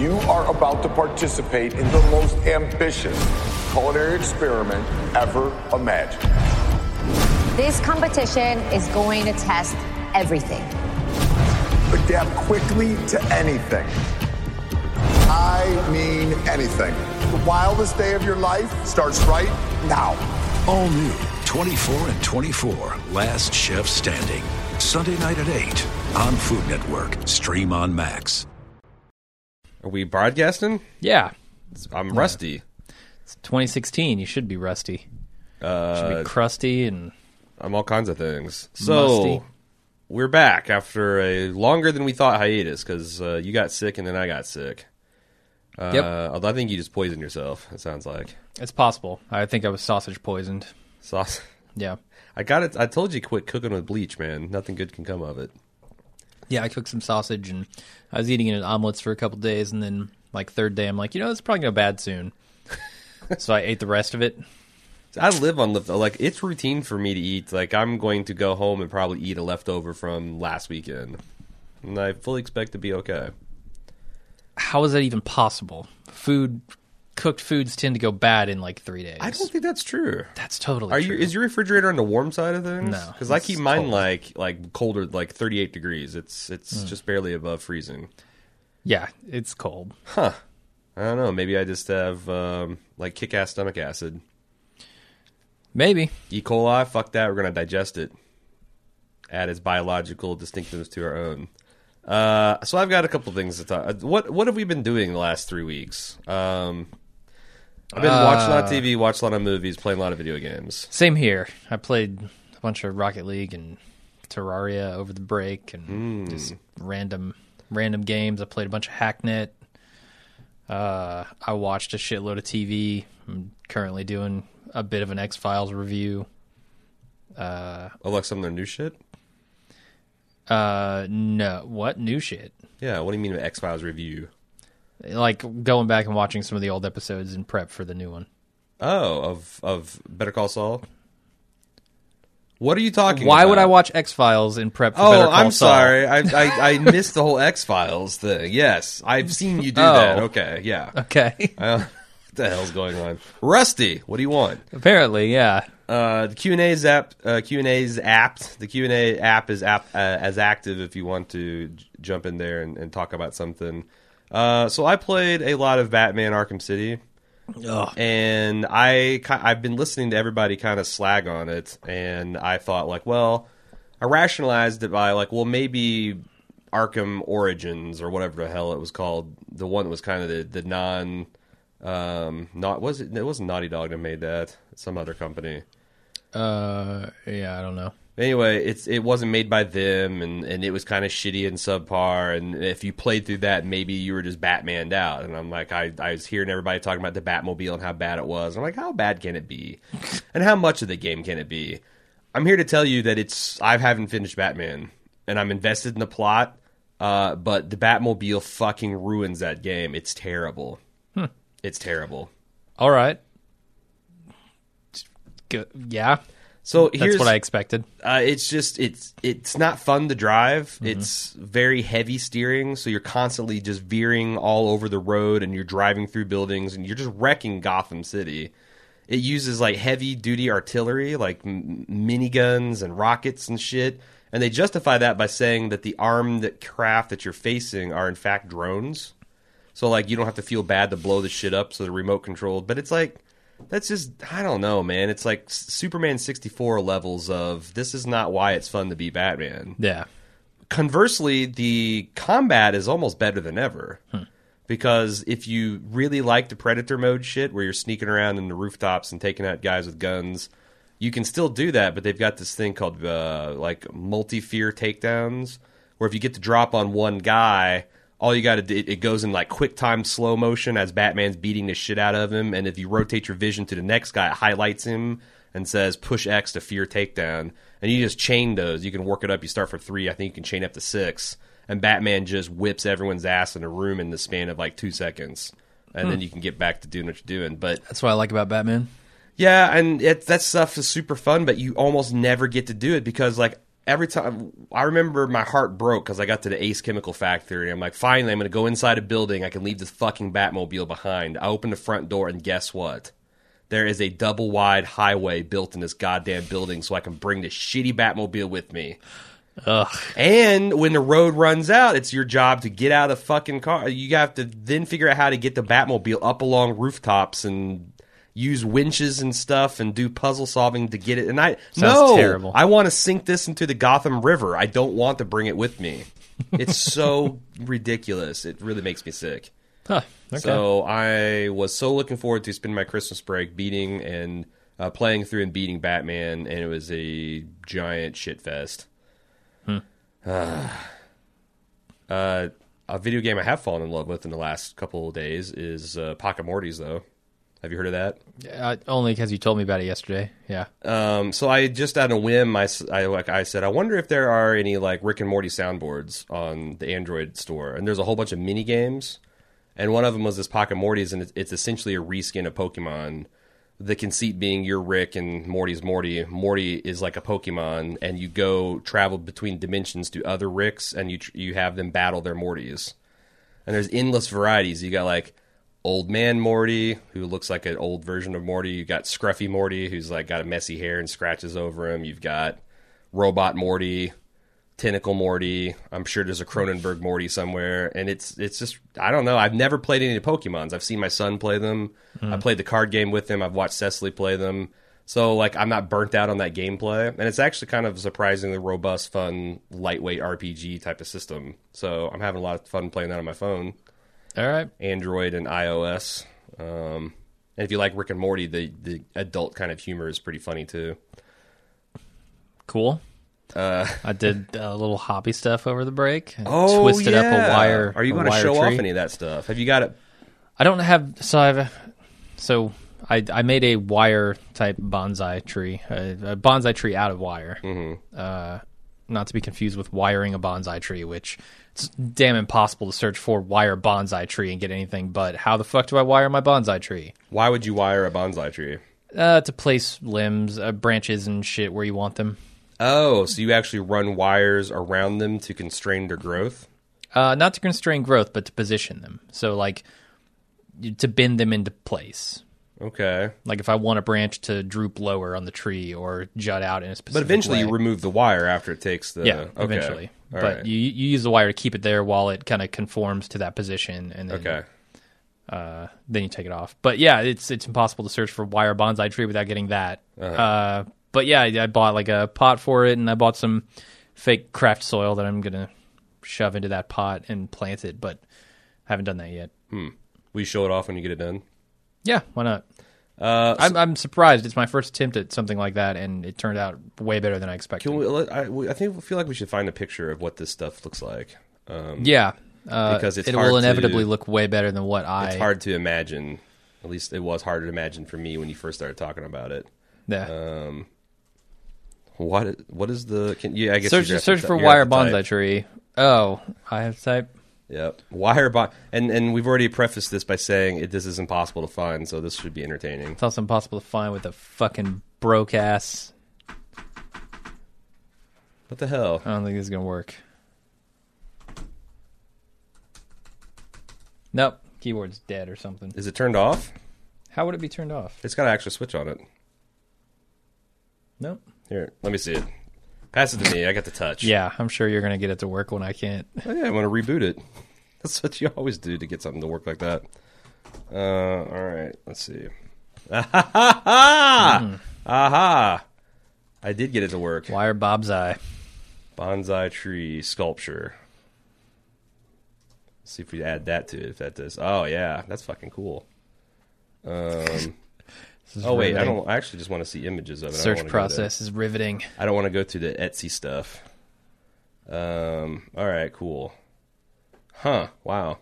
You are about to participate in the most ambitious culinary experiment ever imagined. This competition is going to test everything. Adapt quickly to anything. I mean anything. The wildest day of your life starts right now. All new 24 and 24, Last Chef Standing. Sunday night at 8 on Food Network. Stream on Max. Are we broadcasting? Yeah. I'm rusty. It's 2016. You should be rusty. Should be crusty and I'm all kinds of things. So, musty. We're back after a longer than we thought hiatus because you got sick and then I got sick. Yep. Although I think you just poisoned yourself, it sounds like. It's possible. I think I was sausage poisoned. Sauce. Yeah. I got it. I told you quit cooking with bleach, man. Nothing good can come of it. Yeah, I cooked some sausage and I was eating it in omelets for a couple days, and then like third day I'm like, it's probably going to go bad soon. So I ate the rest of it. I live on leftover. Like, it's routine for me to eat. Like, I'm going to go home and probably eat a leftover from last weekend. And I fully expect to be okay. How is that even possible? Cooked foods tend to go bad in like 3 days. I don't think that's true. That's totally true. Is your refrigerator on the warm side of things? No. Because I keep mine cold. like colder, like 38 degrees. It's just barely above freezing. Yeah, it's cold. Huh. I don't know. Maybe I just have, like, kick-ass stomach acid. Maybe. E. coli, fuck that. We're going to digest it. Add its biological distinctiveness to our own. So I've got a couple things to talk. What have we been doing the last 3 weeks? I've been watching a lot of TV, watching a lot of movies, playing a lot of video games. Same here. I played a bunch of Rocket League and Terraria over the break, and just random games. I played a bunch of Hacknet. I watched a shitload of TV. I'm currently doing a bit of an X-Files review. Like some of their new shit? No. What? New shit? Yeah, what do you mean by X-Files review? Like going back and watching some of the old episodes in prep for the new one. Oh, of Better Call Saul? What are you talking Why about? would I watch X-Files in prep for Better Call Saul? I'm sorry. I missed the whole X-Files thing. Yes, I've seen you do that. Okay, yeah. Okay. What the hell's going on? Rusty, what do you want? Apparently, yeah. The Q&A's app. Q&A's apt. The Q&A app is as active if you want to jump in there and talk about something. So I played a lot of Batman Arkham City. Ugh. And I've been listening to everybody kind of slag on it, and I thought, like, well, I rationalized it by, like, well, maybe Arkham Origins or whatever the hell it was called, the one that was kind of the non, it wasn't Naughty Dog that made that, it's some other company. Yeah, I don't know. Anyway, it wasn't made by them, and it was kind of shitty and subpar, and if you played through that, maybe you were just Batmaned out. And I'm like, I was hearing everybody talking about the Batmobile and how bad it was. I'm like, how bad can it be? And how much of the game can it be? I'm here to tell you that I haven't finished Batman, and I'm invested in the plot, but the Batmobile fucking ruins that game. It's terrible. It's terrible. All right. Yeah. So that's what I expected. It's not fun to drive. Mm-hmm. It's very heavy steering, so you're constantly just veering all over the road, and you're driving through buildings, and you're just wrecking Gotham City. It uses like heavy duty artillery, like miniguns and rockets and shit, and they justify that by saying that the armed craft that you're facing are in fact drones. So like you don't have to feel bad to blow the shit up, so they're remote controlled. But it's like, that's just, I don't know, man. It's like Superman 64 levels of, this is not why it's fun to be Batman. Yeah. Conversely, the combat is almost better than ever. Because if you really like the Predator mode shit, where you're sneaking around in the rooftops and taking out guys with guns, you can still do that, but they've got this thing called like multi-fear takedowns, where if you get to drop on one guy, all you got to do, it goes in like quick time slow motion as Batman's beating the shit out of him, and if you rotate your vision to the next guy, it highlights him and says push X to fear takedown, and you just chain those. You can work it up. You start for 3. I think you can chain up to 6, and Batman just whips everyone's ass in a room in the span of like 2 seconds, and then you can get back to doing what you're doing. But that's what I like about Batman. Yeah, and that stuff is super fun, but you almost never get to do it because, like, every time I remember my heart broke because I got to the Ace Chemical Factory. I'm like, finally, I'm going to go inside a building. I can leave this fucking Batmobile behind. I open the front door, and guess what? There is a double wide highway built in this goddamn building so I can bring this shitty Batmobile with me. Ugh. And when the road runs out, it's your job to get out of the fucking car. You have to then figure out how to get the Batmobile up along rooftops and use winches and stuff and do puzzle solving to get it. And Sounds terrible. I want to sink this into the Gotham River. I don't want to bring it with me. It's so ridiculous. It really makes me sick. Huh. Okay. So I was so looking forward to spending my Christmas break beating and playing through and beating Batman, and it was a giant shit fest. A video game I have fallen in love with in the last couple of days is Pocket Morty's, though. Have you heard of that? Only because you told me about it yesterday. Yeah. So I just on a whim, I said, I wonder if there are any like Rick and Morty soundboards on the Android store, and there's a whole bunch of mini games, and one of them was this Pocket Morty's, and it's essentially a reskin of Pokemon. The conceit being you're Rick and Morty's Morty. Morty is like a Pokemon, and you go travel between dimensions to other Ricks, and you have them battle their Mortys. And there's endless varieties. You got like Old Man Morty, who looks like an old version of Morty. You got Scruffy Morty, who's like got a messy hair and scratches over him. You've got Robot Morty, Tentacle Morty. I'm sure there's a Cronenberg Morty somewhere, and it's just, I don't know. I've never played any of the Pokemons. I've seen my son play them. I played the card game with him. I've watched Cecily play them. So like I'm not burnt out on that gameplay, and it's actually kind of a surprisingly robust, fun, lightweight RPG type of system. So I'm having a lot of fun playing that on my phone. All right. Android and iOS. And if you like Rick and Morty, the adult kind of humor is pretty funny too. Cool. I did a little hobby stuff over the break. Oh, twisted up a wire. Are you going to show off any of that stuff? Have you got it? I don't have. So I made a wire type bonsai tree, a bonsai tree out of wire. Mm-hmm. Not to be confused with wiring a bonsai tree, which it's damn impossible to search for wire bonsai tree and get anything. But how the fuck do I wire my bonsai tree? Why would you wire a bonsai tree? To place limbs, branches, and shit where you want them. Oh, so you actually run wires around them to constrain their growth? Not to constrain growth, but to position them. So, like, to bend them into place. Okay. Like if I want a branch to droop lower on the tree or jut out in a specific way. But eventually you remove the wire after it takes the... Yeah, okay. eventually. All but right. you use the wire to keep it there while it kind of conforms to that position, and then, then you take it off. But yeah, it's impossible to search for wire bonsai tree without getting that. But yeah, I bought like a pot for it, and I bought some fake craft soil that I'm going to shove into that pot and plant it, but I haven't done that yet. Will you show it off when you get it done? Yeah, why not? I'm surprised. It's my first attempt at something like that, and it turned out way better than I expected. I feel like we should find a picture of what this stuff looks like. Yeah, because it will inevitably look way better than what It's hard to imagine. At least it was hard to imagine for me when you first started talking about it. Yeah. What is the? I guess search for wire bonsai tree. Oh, I have to type. Yep, wire and we've already prefaced this by saying this is impossible to find, so this should be entertaining. It's also impossible to find with a fucking broke ass. What the hell? I don't think this is gonna work. Nope, keyboard's dead or something. Is it turned off? How would it be turned off? It's got an actual switch on it. Nope. Here, let me see it. Pass it to me. I got the touch. Yeah, I'm sure you're gonna get it to work when I can't. Oh, yeah, I want to reboot it. That's what you always do to get something to work like that. All right, let's see. Aha! I did get it to work. Wire bonsai. Bonsai tree sculpture. Let's see if we add that to it. If that does. Oh yeah, that's fucking cool. Oh wait, riveting. I actually just want to see images of it. Search process is riveting. I don't want to go through the Etsy stuff. All right, cool. Huh? Wow.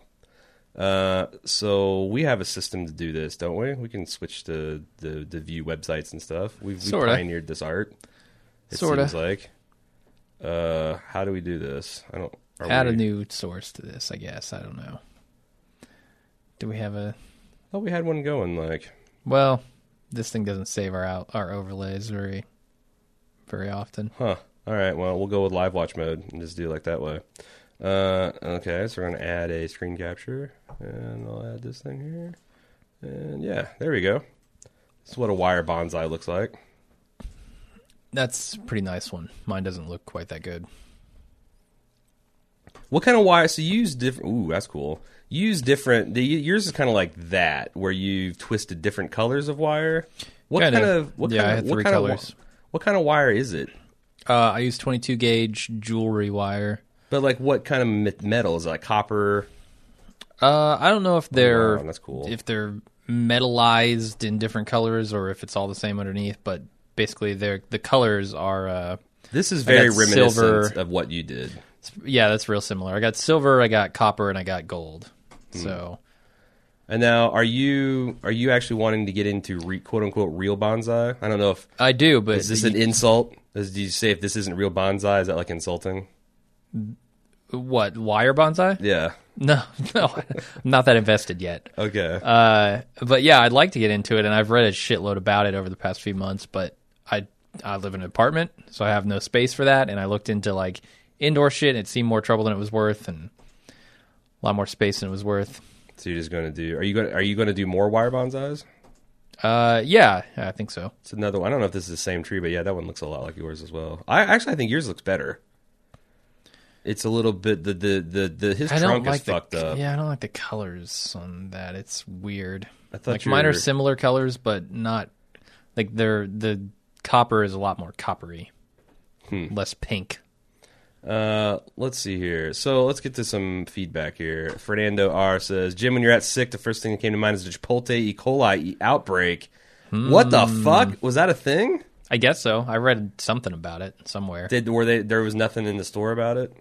So we have a system to do this, don't we? We can switch to the view websites and stuff. We pioneered this art. It seems like. How do we do this? Add a new source to this, I guess. I don't know. Do we have a? Oh, we had one going. Well, this thing doesn't save our overlays very often. Huh? All right, well, we'll go with live watch mode and just do it like that way. Okay, so we're going to add a screen capture, and I'll add this thing here. And yeah, there we go. This is what a wire bonsai looks like. That's a pretty nice one. Mine doesn't look quite that good. What kind of wire? So you use different... Ooh, that's cool. You use different... Yours is kind of like that, where you've twisted different colors of wire. What I had what three colors. What kind of wire is it? I use 22 gauge jewelry wire. But like, what kind of metal is it? Like copper? I don't know if they're wow, that's cool. If they're metallized in different colors or if it's all the same underneath. But basically, the colors are. This is very reminiscent silver. of what you did. Yeah, that's real similar. I got silver, I got copper, and I got gold. So. And now, are you actually wanting to get into quote unquote real bonsai? I don't know if I do, but is this an insult? Do you say if this isn't real bonsai, is that like insulting? What, wire bonsai? Yeah. No, I'm not that invested yet. Okay. But yeah, I'd like to get into it, and I've read a shitload about it over the past few months. But I live in an apartment, so I have no space for that. And I looked into like indoor shit, and it seemed more trouble than it was worth, and a lot more space than it was worth. So you're just going to do? Are you going to do more wire bonsais? Yeah, I think so. It's another one. I don't know if this is the same tree, but yeah, that one looks a lot like yours as well. I think yours looks better. It's a little bit his trunk is fucked up. Yeah, I don't like the colors on that. It's weird. I thought like mine are similar colors, but not like the copper is a lot more coppery, less pink. Let's see here. So let's get to some feedback here. Fernando R says, Jim, when you're at sick, the first thing that came to mind is the Chipotle E. coli outbreak. What the fuck? Was that a thing? I guess so. I read something about it somewhere. There was nothing in the store about it?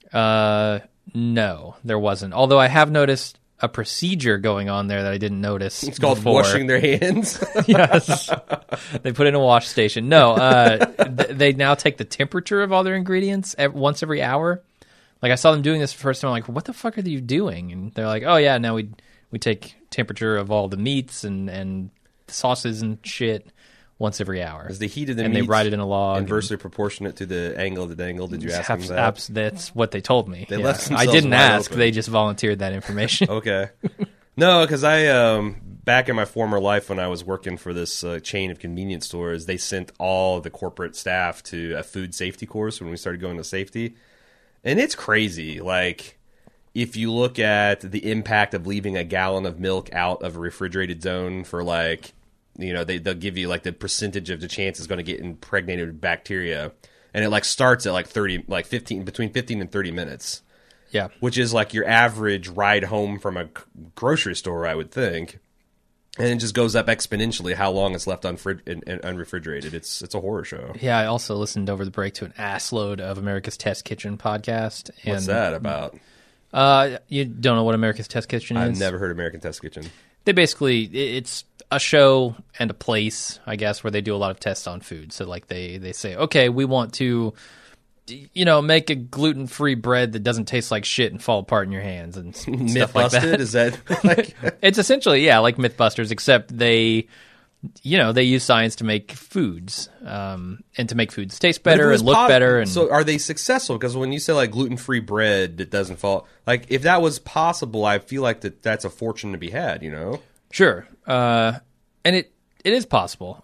No, there wasn't. Although I have noticed a procedure going on there that I didn't notice. It's called washing their hands. Yes. They put in a wash station. No, they now take the temperature of all their ingredients once every hour. Like I saw them doing this first time. I'm like, what the fuck are you doing? And they're like, oh yeah, now we take temperature of all the meats and sauces and shit once every hour. Is the heat of the and meats they write it in a log inversely proportionate to the angle of the dangle? Did you ask them that? That's what they told me. They yeah. left themselves I didn't wide ask. open. They just volunteered that information. Okay. No, because I back in my former life when I was working for this chain of convenience stores, they sent all the corporate staff to a food safety course when we started going to safety. And it's crazy. Like, if you look at the impact of leaving a gallon of milk out of a refrigerated zone for like, you know, they'll give you like the percentage of the chance it's going to get impregnated with bacteria. And it like starts at between 15 and 30 minutes. Yeah. Which is like your average ride home from a grocery store, I would think. And it just goes up exponentially how long it's left unrefrigerated. It's a horror show. Yeah, I also listened over the break to an assload of America's Test Kitchen podcast. And, What's that about? You don't know what America's Test Kitchen is? I've never heard American Test Kitchen. They basically, it's a show and a place, I guess, where they do a lot of tests on food. So, like, they say, okay, we want to, you know, make a gluten-free bread that doesn't taste like shit and fall apart in your hands and stuff like that. Is that like... It's essentially, yeah, like Mythbusters, except they use science to make foods, and to make foods taste better and look better. And so, are they successful? Because when you say like gluten-free bread that doesn't fall, like if that was possible, I feel like that's a fortune to be had. You know, sure, and it is possible,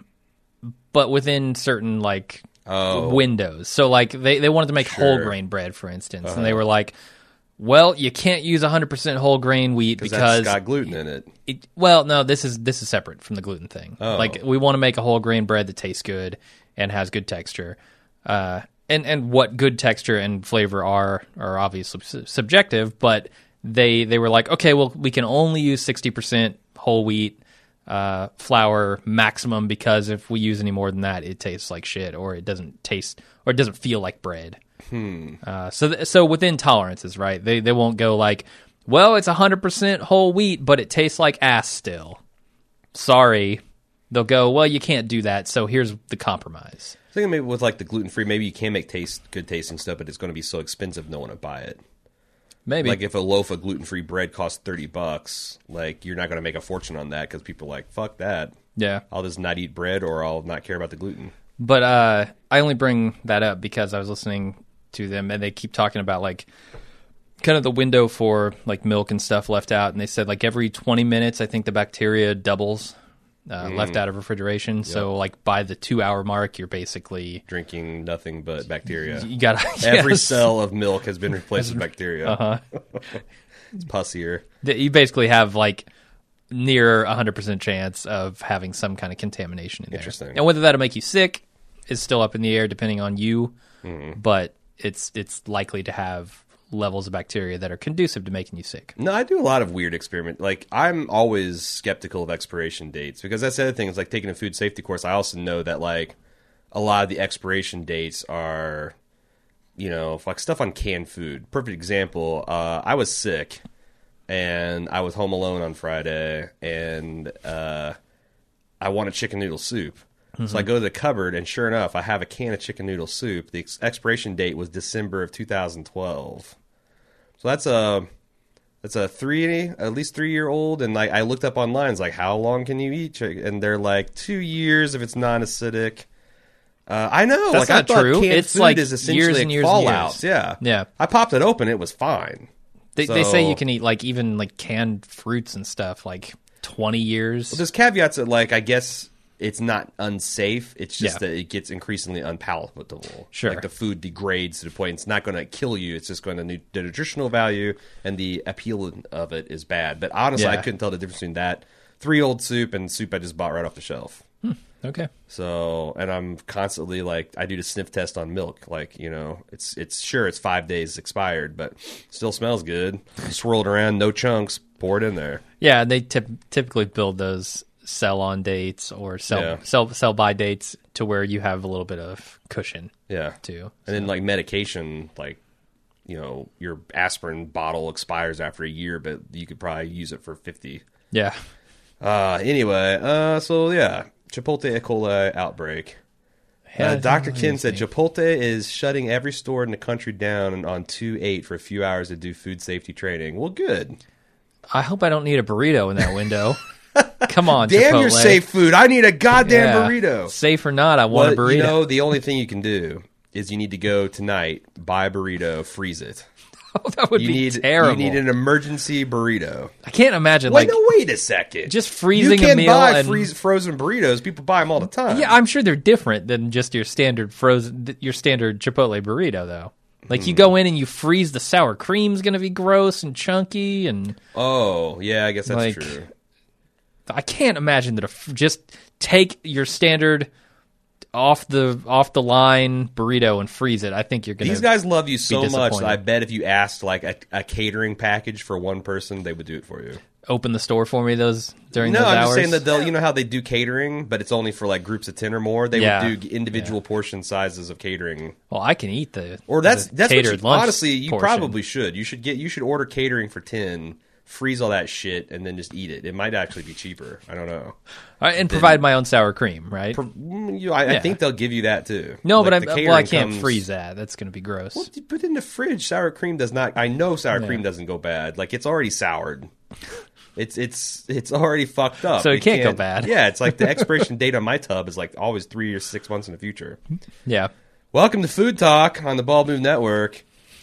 but within certain like windows. So, like they wanted to make whole grain bread, for instance, and they were like, well, you can't use 100% whole grain wheat because it's got gluten in it. Well, no, this is separate from the gluten thing. Oh. Like we want to make a whole grain bread that tastes good and has good texture. And what good texture and flavor are obviously subjective, but they were like, okay, well, we can only use 60% whole wheat flour maximum because if we use any more than that, it tastes like shit or it doesn't taste or it doesn't feel like bread. So within tolerances, right? They won't go like, well, it's 100% whole wheat, but it tastes like ass still. Sorry. They'll go, well, you can't do that, so here's the compromise. I think maybe with like the gluten-free, maybe you can make good tasting stuff, but it's going to be so expensive no one will buy it. Maybe. Like if a loaf of gluten-free bread costs $30, like you're not going to make a fortune on that because people are like, fuck that. Yeah. I'll just not eat bread or I'll not care about the gluten. But I only bring that up because I was listening to them, and they keep talking about like kind of the window for like milk and stuff left out, and they said like every 20 minutes, I think the bacteria doubles left out of refrigeration. Yep. So like by the 2-hour mark, you're basically drinking nothing but bacteria. You got every cell of milk has been replaced with bacteria. Uh-huh. It's pussier. You basically have like near 100% chance of having some kind of contamination in there. Interesting. And whether that'll make you sick is still up in the air depending on you, but it's likely to have levels of bacteria that are conducive to making you sick. No, I do a lot of weird experiments. Like, I'm always skeptical of expiration dates because that's the other thing. Is like taking a food safety course. I also know that like a lot of the expiration dates are, you know, like stuff on canned food. Perfect example. I was sick and I was home alone on Friday, and I wanted chicken noodle soup. So I go to the cupboard, and sure enough, I have a can of chicken noodle soup. The expiration date was December of 2012. So that's at least 3-year-old. And I looked up online, it's like, how long can you eat chicken? And they're like 2 years if it's non-acidic. I know, that's like not I thought true. Canned it's food like is essentially years and years fallout. and years. Yeah. I popped it open, it was fine. They say you can eat like even like canned fruits and stuff like 20 years. Well, there's caveats that like I guess it's not unsafe. It's just that it gets increasingly unpalatable. Sure. Like the food degrades to the point it's not going to kill you. It's just going to the nutritional value and the appeal of it is bad. But honestly, I couldn't tell the difference between that 3-year-old soup and soup I just bought right off the shelf. Okay. So, and I'm constantly like, I do the sniff test on milk. Like, you know, it's sure it's 5 days expired, but still smells good. Swirl it around, no chunks, pour it in there. Yeah, they typically build those sell-on dates or sell-by dates to where you have a little bit of cushion. Yeah. Too. And then like medication, like, you know, your aspirin bottle expires after a year, but you could probably use it for 50. Yeah. Anyway, so yeah. Chipotle E. coli outbreak. Dr. Kin said Chipotle is shutting every store in the country down on 2/8 for a few hours to do food safety training. Well, good. I hope I don't need a burrito in that window. Come on, damn Chipotle. your safe food. I need a goddamn burrito. Safe or not, I want a burrito. You know, the only thing you can do is you need to go tonight, buy a burrito, freeze it. Oh, that would be terrible. You need an emergency burrito. I can't imagine. Wait a second. Just freezing a meal. You can buy frozen burritos. People buy them all the time. Yeah, I'm sure they're different than just your standard Chipotle burrito, though. Like you go in and you freeze the sour cream's going to be gross and chunky, and oh yeah, I guess that's true. I can't imagine that just take your standard off the line burrito and freeze it. I think you're gonna. These guys love you so much that I bet if you asked like a catering package for one person, they would do it for you. Open the store for me during those hours. No, I'm just saying that they'll. You know how they do catering, but it's only for like groups of 10 or more. They would do individual portion sizes of catering. Well, I can eat that's catered lunch. Honestly, you portion. Probably should. You should order catering for 10. Freeze all that shit and then just eat it. It might actually be cheaper. I don't know. And provide my own sour cream, right? I think they'll give you that too. No, like but I can't freeze that. That's going to be gross. Well, you put it in the fridge. Sour cream does not. I know sour cream doesn't go bad. Like it's already soured. It's already fucked up. So it can't go bad. Yeah, it's like the expiration date on my tub is like always 3 or 6 months in the future. Yeah. Welcome to Food Talk on the Bald Move Network.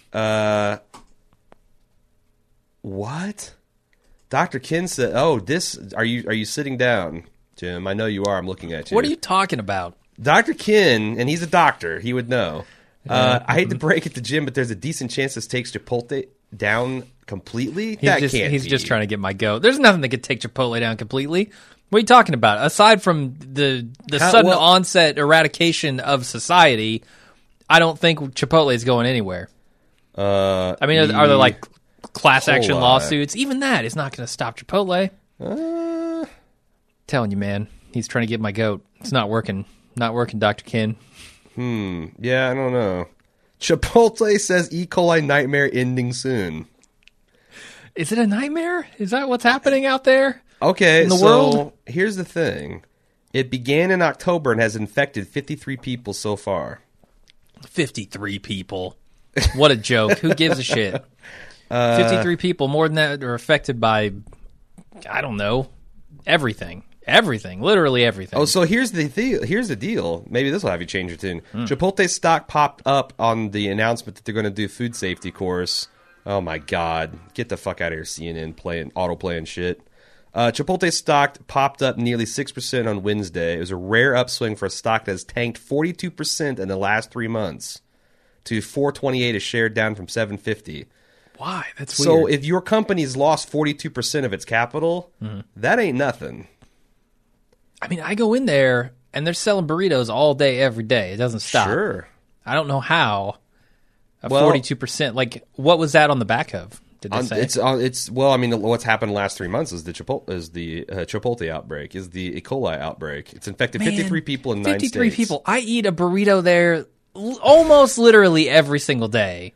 What? Dr. Kin said, "Oh, are you sitting down, Jim? I know you are. I'm looking at you. What are you talking about?" Dr. Kin, and he's a doctor. He would know. I hate to break it to Jim, but there's a decent chance this takes Chipotle down completely. He's just trying to get my goat. There's nothing that could take Chipotle down completely. What are you talking about? Aside from the sudden onset eradication of society, I don't think Chipotle is going anywhere. I mean, are there like class action lawsuits? Even that is not going to stop Chipotle. Telling you, man, he's trying to get my goat. It's not working. Not working, Dr. Kin. Yeah, I don't know. Chipotle says E. coli nightmare ending soon. Is it a nightmare? Is that what's happening out there? Okay, in the world? Here's the thing. It began in October and has infected 53 people so far. 53 people. What a joke. Who gives a shit? 53 people, more than that, are affected by, I don't know, everything. Everything, literally everything. Oh, so here's the deal. Maybe this will have you change your tune. Chipotle stock popped up on the announcement that they're going to do food safety course. Oh my God! Get the fuck out of here, CNN autoplaying shit. Chipotle stock popped up nearly 6% on Wednesday. It was a rare upswing for a stock that has tanked 42% in the last 3 months to $4.28 a share, down from $7.50. Why? That's weird. So if your company's lost 42% of its capital, that ain't nothing. I mean, I go in there and they're selling burritos all day, every day. It doesn't stop. Sure. I don't know how. 42%. Like, what was that on the back of? Did they say? Well, I mean, what's happened the last 3 months is the Chipotle outbreak, is the E. coli outbreak. It's infected 53 people in 9 states. 53 people. I eat a burrito there almost literally every single day.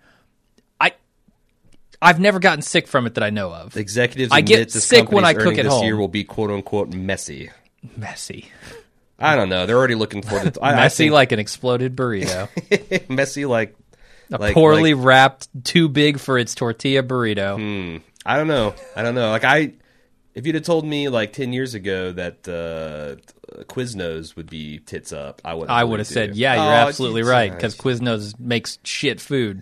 I've never gotten sick from it that I know of. Executives I get admit this sick when I company's cook at earnings home. this year will be quote unquote messy. Messy. I don't know. They're already looking for it. Messy like an exploded burrito. Messy like poorly wrapped, too big for its tortilla burrito. I don't know. If you'd have told me like 10 years ago that Quiznos would be tits up, I would have said, yeah, you're absolutely right, because Quiznos makes shit food.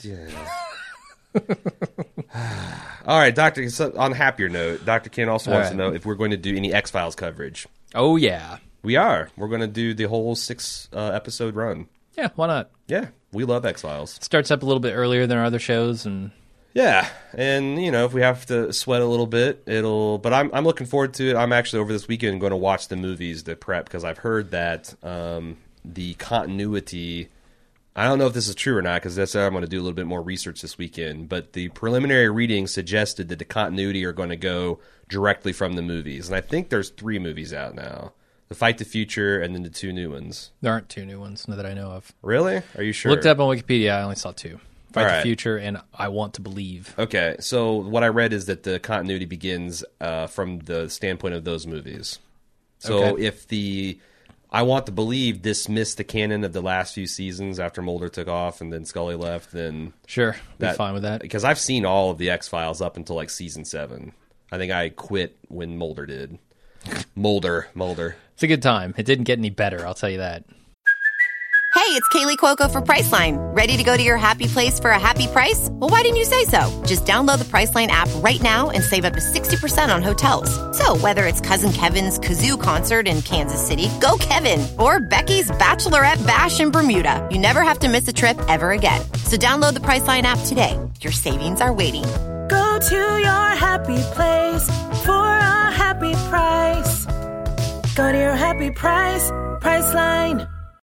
All right, Doctor. So on a happier note, Dr. Ken also wants to know if we're going to do any X-Files coverage. Oh yeah, we are. We're going to do the whole 6 episode run. Yeah, why not? Yeah, we love X-Files. It starts up a little bit earlier than our other shows, and yeah, and if we have to sweat a little bit, it'll. But I'm looking forward to it. I'm actually over this weekend going to watch the movies to prep, because I've heard that the continuity. I don't know if this is true or not, because that's I'm going to do a little bit more research this weekend. But the preliminary readings suggested that the continuity are going to go directly from the movies, and I think there's 3 movies out now: The Fight the Future, and then the 2 new ones. There aren't 2 new ones that I know of. Really? Are you sure? Looked up on Wikipedia. I only saw 2. Fight the Future and I Want to Believe. Okay, so what I read is that the continuity begins from the standpoint of those movies. So if the I Want to Believe dismissed the canon of the last few seasons after Mulder took off and then Scully left, then sure, be fine with that. Because I've seen all of the X-Files up until like season 7. I think I quit when Mulder did. Mulder. It's a good time. It didn't get any better, I'll tell you that. Hey, it's Kaylee Cuoco for Priceline. Ready to go to your happy place for a happy price? Well, why didn't you say so? Just download the Priceline app right now and save up to 60% on hotels. So whether it's Cousin Kevin's Kazoo Concert in Kansas City, go Kevin, or Becky's Bachelorette Bash in Bermuda, you never have to miss a trip ever again. So download the Priceline app today. Your savings are waiting. Go to your happy place for a happy price. Go to your happy price, Priceline.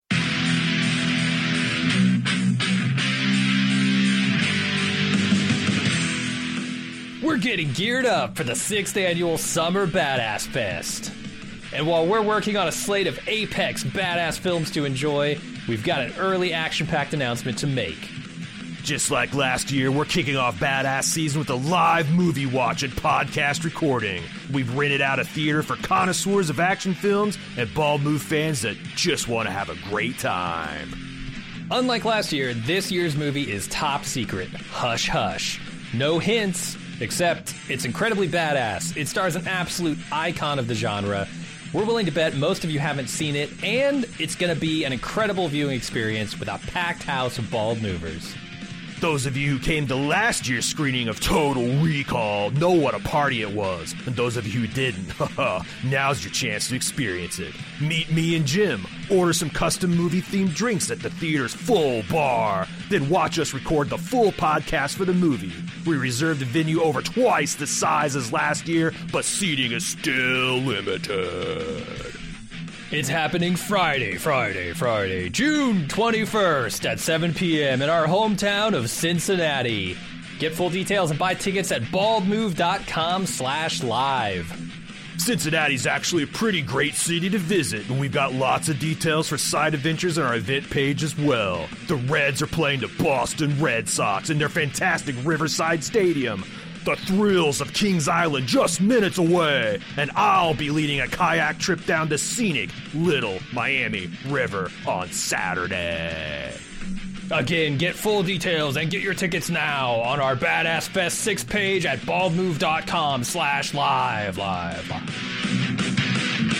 We're getting geared up for the 6th annual Summer Badass Fest. And while we're working on a slate of apex badass films to enjoy, we've got an early action-packed announcement to make. Just like last year, we're kicking off Badass Season with a live movie watch and podcast recording. We've rented out a theater for connoisseurs of action films and Bald Move fans that just want to have a great time. Unlike last year, this year's movie is top secret. Hush hush. No hints. Except, it's incredibly badass. It stars an absolute icon of the genre. We're willing to bet most of you haven't seen it, and it's going to be an incredible viewing experience with a packed house of bald movers. Those of you who came to last year's screening of Total Recall know what a party it was. And those of you who didn't, now's your chance to experience it. Meet me and Jim, order some custom movie-themed drinks at the theater's full bar, then watch us record the full podcast for the movie. We reserved the venue over twice the size as last year, but seating is still limited. It's happening Friday, June 21st at 7 p.m. in our hometown of Cincinnati. Get full details and buy tickets at baldmove.com/live. Cincinnati's actually a pretty great city to visit, and we've got lots of details for side adventures on our event page as well. The Reds are playing the Boston Red Sox in their fantastic Riverside Stadium. The thrills of Kings Island just minutes away, and I'll be leading a kayak trip down the scenic Little Miami River on Saturday. Again, get full details and get your tickets now on our Badass Fest 6 page at baldmove.com/live.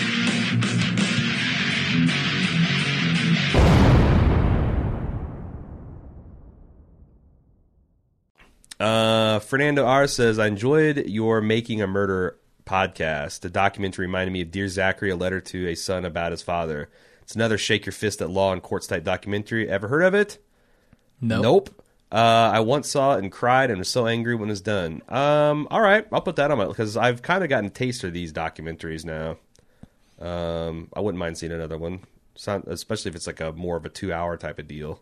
Fernando R. says, I enjoyed your Making a Murder podcast. The documentary reminded me of Dear Zachary, a letter to a son about his father. It's another shake your fist at law and courts type documentary. Ever heard of it? Nope. I once saw it and cried and was so angry when it was done. All right, I'll put that on my, because I've kind of gotten a taste of these documentaries now. I wouldn't mind seeing another one, especially if it's like a more of a 2-hour type of deal.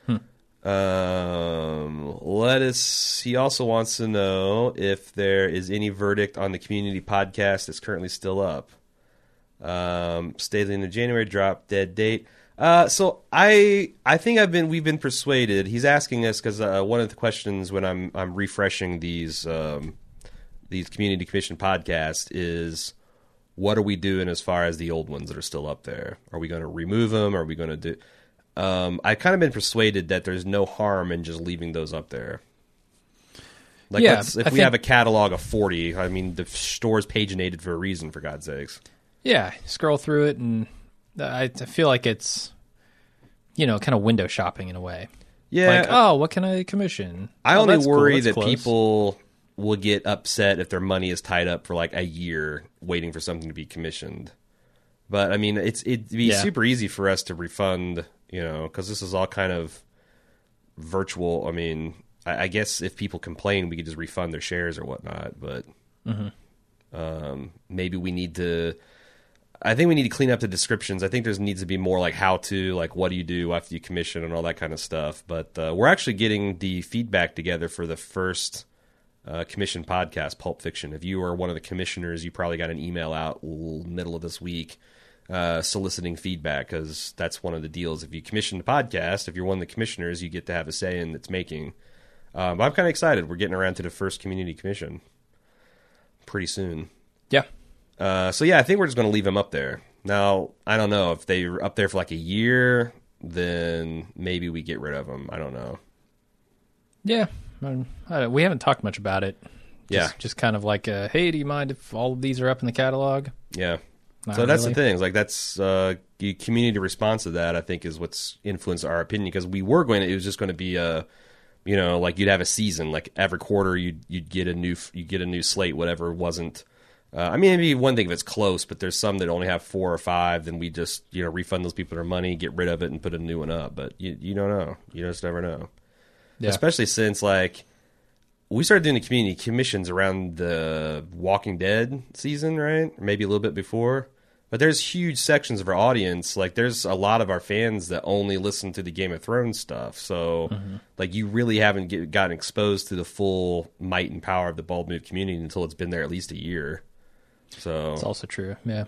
He also wants to know if there is any verdict on the community podcast that's currently still up. Stated in the January drop, dead date. So I think we've been persuaded. He's asking us because one of the questions when I'm refreshing these community commission podcasts is, what are we doing as far as the old ones that are still up there? Are we going to remove them? Are we going to do? I've kind of been persuaded that there's no harm in just leaving those up there. Like, if we have a catalog of 40, I mean, the store's paginated for a reason, for God's sakes. Yeah, scroll through it, and I feel like it's, kind of window shopping in a way. Yeah. Like, what can I commission? I only worry cool. that close. people will get upset if their money is tied up for like a year waiting for something to be commissioned. But, I mean, it'd be super easy for us to refund, because this is all kind of virtual. I mean, I guess if people complain, we could just refund their shares or whatnot. But maybe we need to... I think we need to clean up the descriptions. I think there needs to be more like how to, like what do you do after you commission and all that kind of stuff. But we're actually getting the feedback together for the first commission podcast, Pulp Fiction. If you are one of the commissioners, you probably got an email out middle of this week soliciting feedback, because that's one of the deals. If you commission the podcast, if you're one of the commissioners, you get to have a say in its making. But I'm kind of excited. We're getting around to the first community commission pretty soon. Yeah. So yeah, I think we're just going to leave them up there. Now, I don't know if they're up there for like a year, then maybe we get rid of them. I don't know. Yeah, we haven't talked much about it. Just kind of like, hey, do you mind if all of these are up in the catalog? Yeah. Not so that's really. the thing. Like that's the community response to that. I think is what's influenced our opinion, because it was just going to be like you'd have a season, like every quarter you'd get a new slate, whatever wasn't. I mean, it'd be one thing if it's close, but there's some that only have 4 or 5. Then we just refund those people their money, get rid of it, and put a new one up. But you don't know. You just never know. Yeah. Especially since like we started doing the community commissions around the Walking Dead season, right? Or maybe a little bit before. But there's huge sections of our audience. Like there's a lot of our fans that only listen to the Game of Thrones stuff. So like you really haven't gotten exposed to the full might and power of the Bald Move community until it's been there at least a year. So it's also true. Yeah.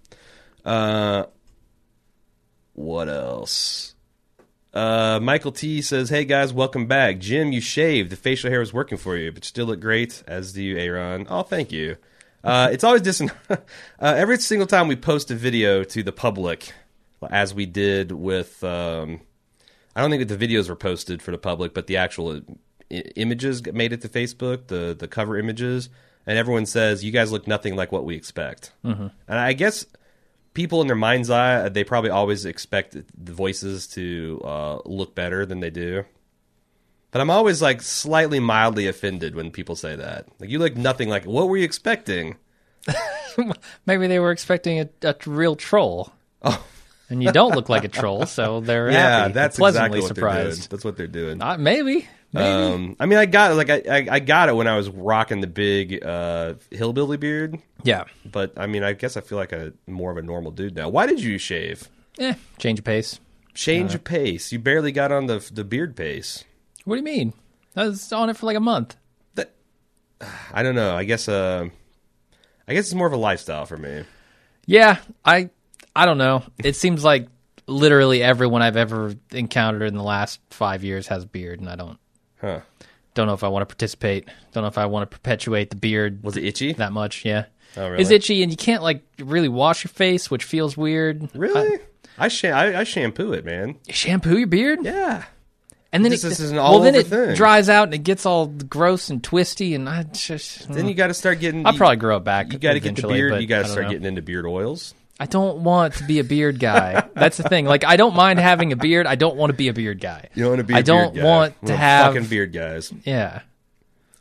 What else? Michael T says, "Hey guys, welcome back. Jim, you shaved. The facial hair was working for you, but you still look great, as do you, Aaron." Oh, thank you. It's always every single time we post a video to the public, as we did with. I don't think that the videos were posted for the public, but the actual images made it to Facebook. The cover images. And everyone says, you guys look nothing like what we expect. And I guess people in their mind's eye, they probably always expect the voices to look better than they do. But I'm always like slightly mildly offended when people say that. Like, you look nothing like, what were you expecting? Maybe they were expecting a real troll. Oh. And you don't look like a troll, so they're happy. That's pleasantly exactly what surprised. they're doing. That's what they're doing. Maybe. I mean, I got it. I got it when I was rocking the big hillbilly beard. Yeah, but I mean, I guess I feel like more of a normal dude now. Why did you shave? Change of pace. Change of pace. You barely got on the beard pace. What do you mean? I was on it for like a month. I don't know. I guess it's more of a lifestyle for me. Yeah, I don't know. It seems like literally everyone I've ever encountered in the last 5 years has a beard, and I don't. Don't know if I want to participate. Don't know if I want to perpetuate the beard. Was it itchy? That much, yeah. Oh, really? It's itchy, and you can't like really wash your face, which feels weird. Really? I shampoo it, man. You shampoo your beard? Yeah. And then this is an all over thing. It dries out and it gets all gross and twisty, and I just. Then you got to start getting. I'll probably grow it back. You got to get the beard. You got to start getting into beard oils. I don't want to be a beard guy. That's the thing. Like, I don't mind having a beard. I don't want to be a beard guy. You don't want to be. I don't want to have fucking beard guys. Yeah.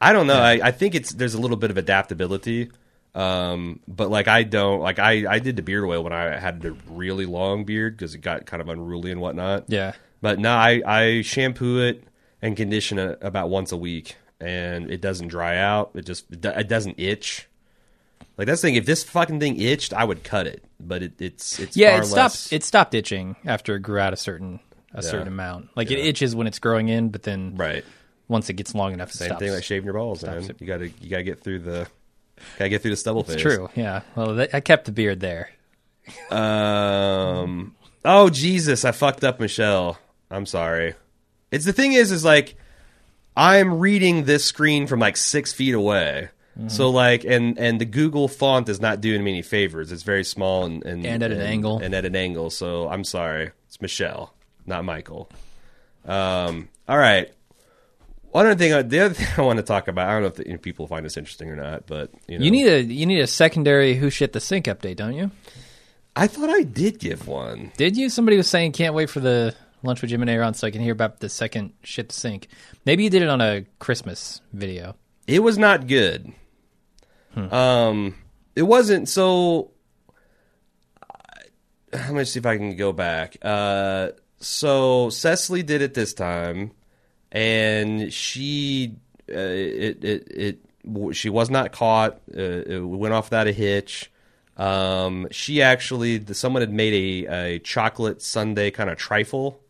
I don't know. I think there's a little bit of adaptability. But like I did the beard oil when I had the really long beard because it got kind of unruly and whatnot. Yeah. But no, I shampoo it and condition it about once a week, and it doesn't dry out. It doesn't itch. Like that's the thing. If this fucking thing itched, I would cut it. But it's far less. It stopped itching after it grew out a certain amount. Like it itches when it's growing in, but then once it gets long enough, it Same stops. thing like shaving your balls, man. You gotta get through the stubble phase. It's true. Yeah. Well, I kept the beard there. Oh Jesus, I fucked up Michelle. I'm sorry. It's the thing is like I'm reading this screen from like 6 feet away. Mm-hmm. So like and the Google font is not doing me any favors. It's very small and at an angle. And at an angle. So I'm sorry. It's Michelle, not Michael. All right. The other thing I want to talk about, I don't know if people find this interesting or not, but you need a secondary Who Shit the Sink update, don't you? I thought I did give one. Did you? Somebody was saying can't wait for the Lunch with Jim and Aaron so I can hear about the second Shit the Sink. Maybe you did it on a Christmas video. It was not good. It wasn't so. Let me see if I can go back. So Cecily did it this time. And she was not caught. It went off without a hitch. She actually, someone had made a chocolate sundae kind of trifle.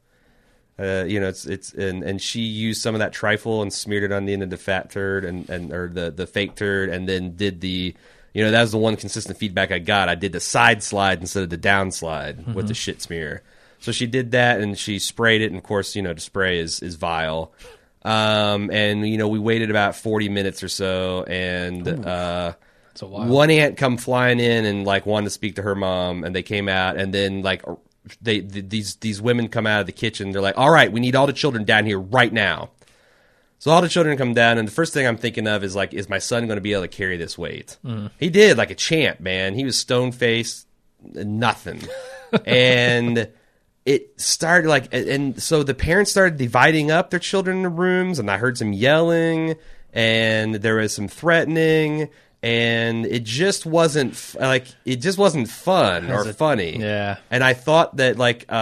And she used some of that trifle and smeared it on the end of the fat turd or the fake turd, and then did the, that was the one consistent feedback I got. I did the side slide instead of the down slide with the shit smear. So she did that, and she sprayed it, and of course, the spray is vile. And we waited about 40 minutes or so, and that's a while. One aunt come flying in and like wanted to speak to her mom, and they came out, and then like these women come out of the kitchen. They're like, "All right, we need all the children down here right now." So all the children come down, and the first thing I'm thinking of is like, is my son going to be able to carry this weight? Mm-hmm. He did, like a champ, man. He was stone faced, nothing, and. It started like, and so the parents started dividing up their children in the rooms, and I heard some yelling, and there was some threatening, and it just wasn't fun or funny. Yeah. And I thought that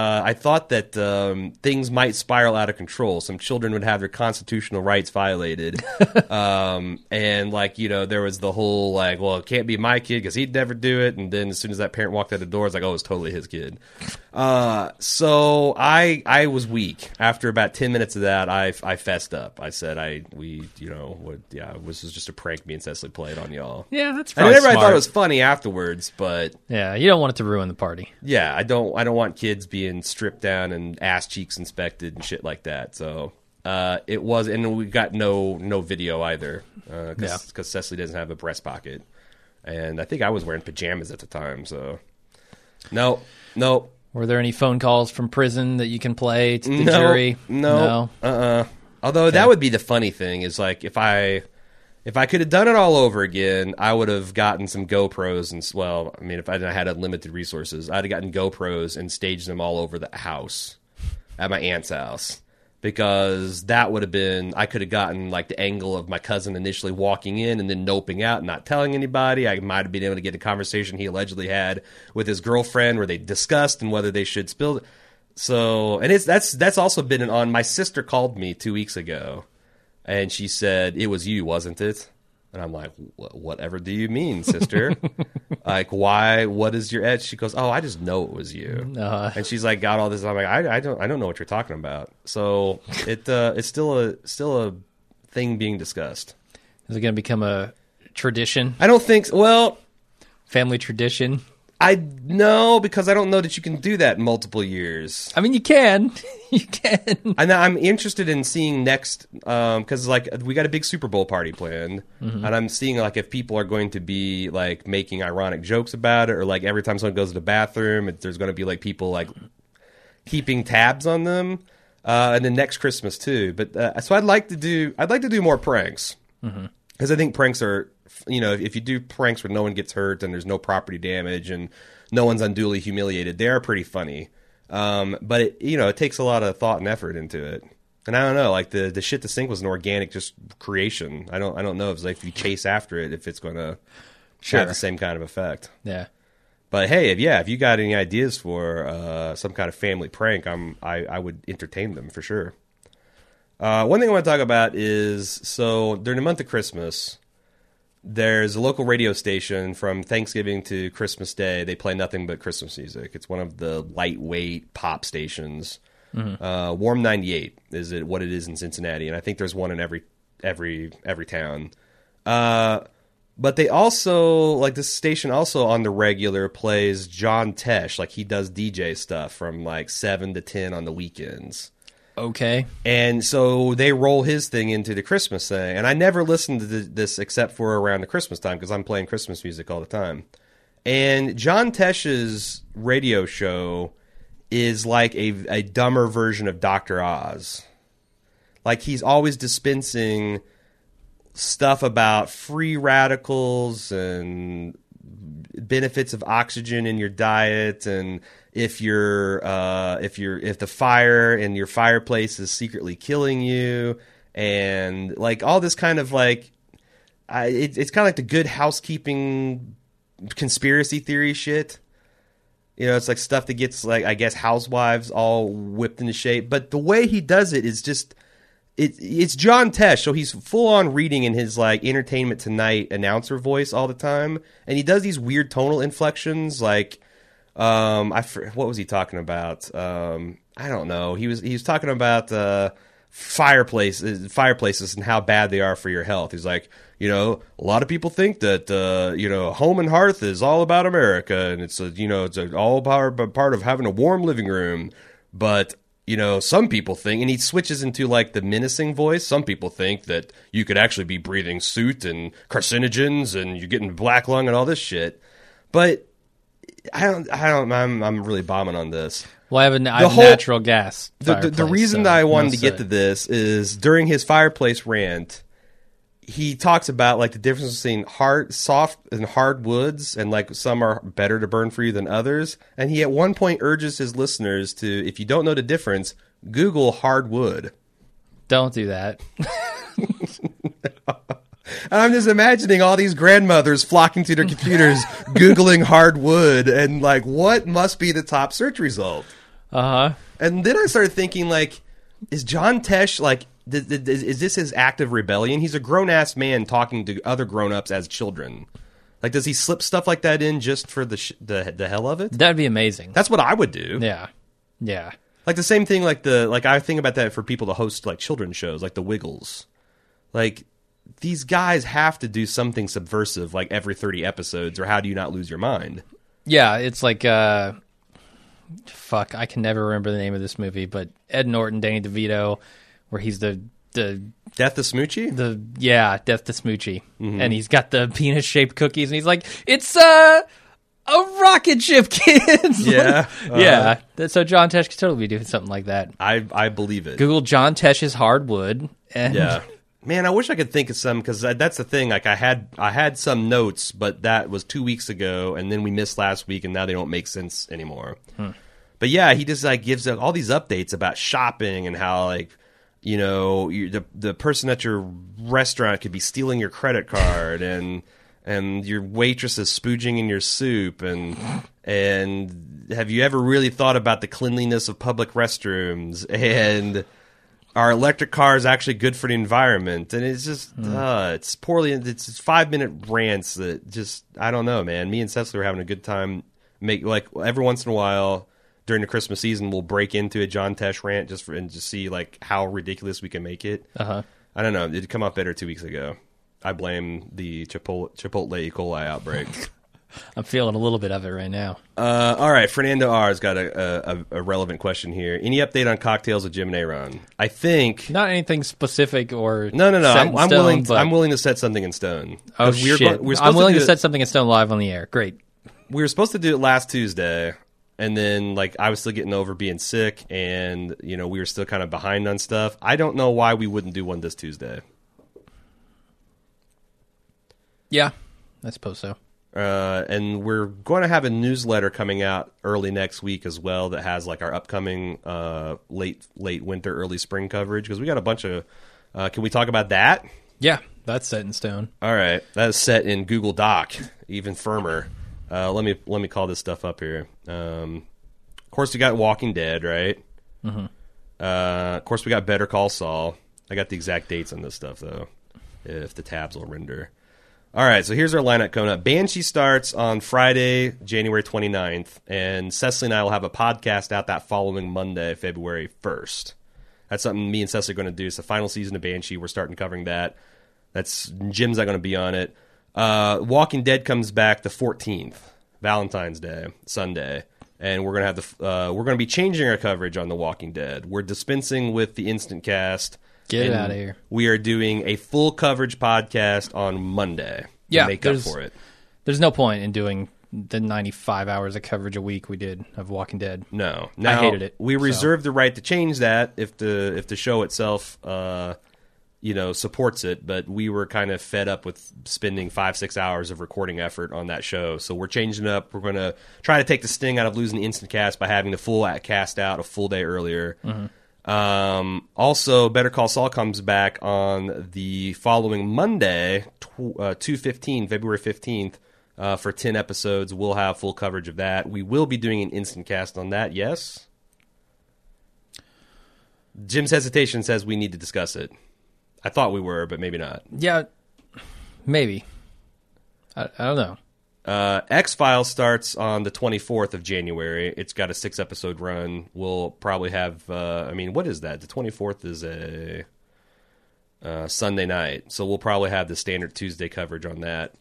things might spiral out of control. Some children would have their constitutional rights violated. And like, there was the whole like, well, it can't be my kid because he'd never do it. And then as soon as that parent walked out the door, it's like, oh, it's totally his kid. So I was weak. After about 10 minutes of that, I fessed up. I said, this was just a prank me and Cecily played on y'all. Yeah, that's probably everybody smart. thought it was funny afterwards, but yeah, you don't want it to ruin the party. Yeah, I don't want kids being stripped down and ass cheeks inspected and shit like that. So it was, and we got no video either because Cecily doesn't have a breast pocket, and I think I was wearing pajamas at the time. So no. Were there any phone calls from prison that you can play to the jury? No. Although that would be the funny thing is like if I could have done it all over again, I would have gotten some GoPros and if I had unlimited resources, I'd have gotten GoPros and staged them all over the house at my aunt's house, because that would have been, I could have gotten like the angle of my cousin initially walking in and then noping out and not telling anybody. I might have been able to get a conversation he allegedly had with his girlfriend where they discussed and whether they should spill it. So, and that's also been on. My sister called me 2 weeks ago. And she said, "It was you, wasn't it?" And I'm like, "Whatever do you mean, sister? Like, why? What is your edge?" She goes, "Oh, I just know it was you." And she's like, got all this. I'm like, I don't know what you're talking about. So it's still a thing being discussed. Is it going to become a tradition? I don't think so. Well, family tradition. No, because I don't know that you can do that in multiple years. I mean, you can. You can. And I'm interested in seeing next, because like we got a big Super Bowl party planned, and I'm seeing like if people are going to be like making ironic jokes about it, or like every time someone goes to the bathroom, there's going to be like people like keeping tabs on them, and then next Christmas too. But so I'd like to do more pranks, because I think pranks are. If you do pranks where no one gets hurt and there's no property damage and no one's unduly humiliated, they are pretty funny. But it takes a lot of thought and effort into it. And I don't know, like the shit to sink was an organic just creation. I don't know if it's like if you chase after it, if it's going to have the same kind of effect. Yeah. But hey, if you got any ideas for some kind of family prank, I would entertain them for sure. One thing I want to talk about is, so during the month of Christmas, there's a local radio station from Thanksgiving to Christmas Day. They play nothing but Christmas music. It's one of the lightweight pop stations. Mm-hmm. Warm 98 is it what it is in Cincinnati, and I think there's one in every town. But they also, like, this station also on the regular plays John Tesh. Like, he does DJ stuff from, like, 7 to 10 on the weekends. Okay. And so they roll his thing into the Christmas thing. And I never listened to this except for around the Christmas time because I'm playing Christmas music all the time. And John Tesh's radio show is like a dumber version of Dr. Oz. Like, he's always dispensing stuff about free radicals and benefits of oxygen in your diet, and if the fire in your fireplace is secretly killing you, and like all this kind of like it's kind of like the Good Housekeeping conspiracy theory shit. You know, it's like stuff that gets, like, I guess, housewives all whipped into shape. But the way he does it is just it's John Tesh, so he's full on reading in his like Entertainment Tonight announcer voice all the time, and he does these weird tonal inflections. Like, what was he talking about? I don't know. He was talking about fireplaces and how bad they are for your health. He's like, you know, a lot of people think that home and hearth is all about America, and it's all part of having a warm living room, but you know, some people think, and he switches into like the menacing voice. Some people think that you could actually be breathing soot and carcinogens, and you're getting black lung and all this shit. But I'm really bombing on this. Well, I have natural gas. The reason that I wanted to get to this is during his fireplace rant, he talks about like the difference between soft and hard woods, and like some are better to burn for you than others. And he at one point urges his listeners to, if you don't know the difference, Google hardwood. Don't do that. And I'm just imagining all these grandmothers flocking to their computers, Googling hardwood, and like, what must be the top search result? Uh-huh. And then I started thinking, like, is John Tesh, like, is this his act of rebellion? He's a grown-ass man talking to other grown-ups as children. Like, does he slip stuff like that in just for the hell of it? That'd be amazing. That's what I would do. Yeah. Yeah. Like, the same thing, like I think about that for people to host, like, children's shows, like The Wiggles. Like, these guys have to do something subversive, like, every 30 episodes, or how do you not lose your mind? Yeah, it's like, fuck, I can never remember the name of this movie, but Ed Norton, Danny DeVito, where he's the Death to Smoochie? Death to Smoochie. Mm-hmm. And he's got the penis-shaped cookies, and he's like, it's a rocket ship, kids! Yeah. Yeah. So John Tesh could totally be doing something like that. I believe it. Google John Tesh's hardwood. And yeah. Man, I wish I could think of some, because that's the thing. Like, I had some notes, but that was 2 weeks ago, and then we missed last week, and now they don't make sense anymore. But yeah, he just like gives all these updates about shopping and how, like, you know, the person at your restaurant could be stealing your credit card, and your waitress is spooging in your soup, and have you ever really thought about the cleanliness of public restrooms, and are electric cars actually good for the environment? And it's just it's 5-minute rants that just, I don't know, man. Me and Cecily were having a good time. Like, every once in a while during the Christmas season, we'll break into a John Tesh rant just see like how ridiculous we can make it. Uh-huh. I don't know. It come up better 2 weeks ago. I blame the Chipotle E. coli outbreak. I'm feeling a little bit of it right now. All right, Fernando R's got a relevant question here. Any update on Cocktails with Jim and Aaron? I think not anything specific or no. I'm willing to set something in stone. Oh shit! I'm willing to set something in stone live on the air. Great. We were supposed to do it last Tuesday, and then like I was still getting over being sick, and you know we were still kind of behind on stuff. I don't know why we wouldn't do one this Tuesday. Yeah, I suppose so. And we're going to have a newsletter coming out early next week as well that has like our upcoming late winter, early spring coverage, because we got a bunch of. Can we talk about that? Yeah, that's set in stone. All right, that is set in Google Doc, even firmer. Let me call this stuff up here. Of course, we got Walking Dead, right? Mm-hmm. Of course, we got Better Call Saul. I got the exact dates on this stuff though, if the tabs will render. All right, so here's our lineup coming up. Banshee starts on Friday, January 29th, and Cecily and I will have a podcast out that following Monday, February 1st. That's something me and Cecily are going to do. It's the final season of Banshee. We're starting covering that. Jim's not going to be on it. Walking Dead comes back the 14th, Valentine's Day, Sunday, and we're going to we're going to be changing our coverage on The Walking Dead. We're dispensing with the instant cast. Get it out of here. We are doing a full coverage podcast on Monday to make up for it. There's no point in doing the 95 hours of coverage a week we did of Walking Dead. No. I hated it. We reserve the right to change that if the show itself supports it, but we were kind of fed up with spending 5-6 hours of recording effort on that show. So we're changing it up. We're going to try to take the sting out of losing the instant cast by having the full cast out a full day earlier. Mm-hmm. Also, Better Call Saul comes back on the following Monday, 2/15, February 15th, for 10 episodes. We'll have full coverage of that. We will be doing an instant cast on that, yes? Jim's hesitation says we need to discuss it. I thought we were, but maybe not. Yeah, maybe. I don't know. X-Files starts on the 24th of January. It's got a 6-episode run. We'll probably have... what is that? The 24th is a Sunday night. So we'll probably have the standard Tuesday coverage on that.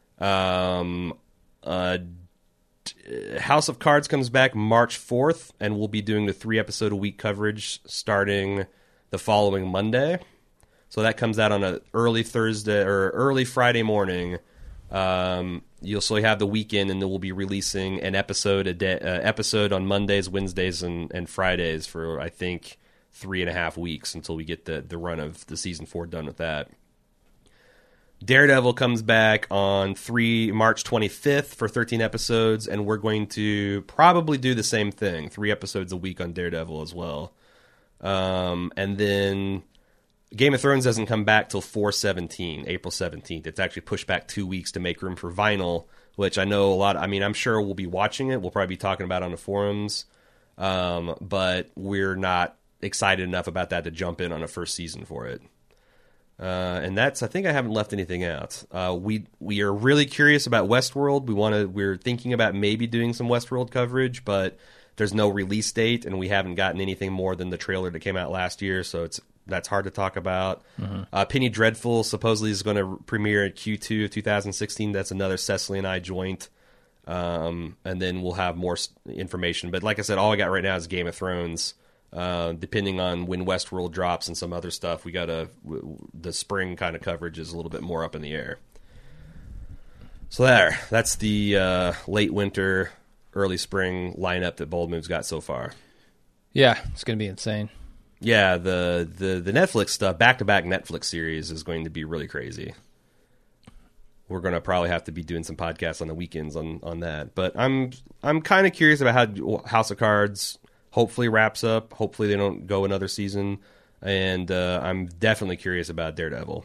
House of Cards comes back March 4th, and we'll be doing the 3-episode-a-week coverage starting the following Monday. So that comes out on an early Thursday or early Friday morning. You'll still have the weekend, and then we'll be releasing an episode a day, episode on Mondays, Wednesdays, and Fridays for, I think, 3.5 weeks until we get the run of the season 4 done with that. Daredevil comes back on March 25th for 13 episodes, and we're going to probably do the same thing, 3 episodes a week on Daredevil as well. And then Game of Thrones doesn't come back till April 17th. It's actually pushed back 2 weeks to make room for vinyl, which I know I'm sure we'll be watching it. We'll probably be talking about it on the forums. But we're not excited enough about that to jump in on a first season for it. And I think I haven't left anything out. We are really curious about Westworld. We're thinking about maybe doing some Westworld coverage, but there's no release date, and we haven't gotten anything more than the trailer that came out last year, so that's hard to talk about. Mm-hmm. Penny Dreadful supposedly is going to premiere in Q2 of 2016. That's another Cecily and I joint. And then we'll have more information. But like I said, all I got right now is Game of Thrones. Depending on when Westworld drops and some other stuff, we got the spring kind of coverage is a little bit more up in the air. So that's the late winter, early spring lineup that Bold Move's got so far. Yeah, it's going to be insane. Yeah, the Netflix stuff, back-to-back Netflix series is going to be really crazy. We're going to probably have to be doing some podcasts on the weekends on that. But I'm kind of curious about how House of Cards hopefully wraps up. Hopefully they don't go another season. And I'm definitely curious about Daredevil.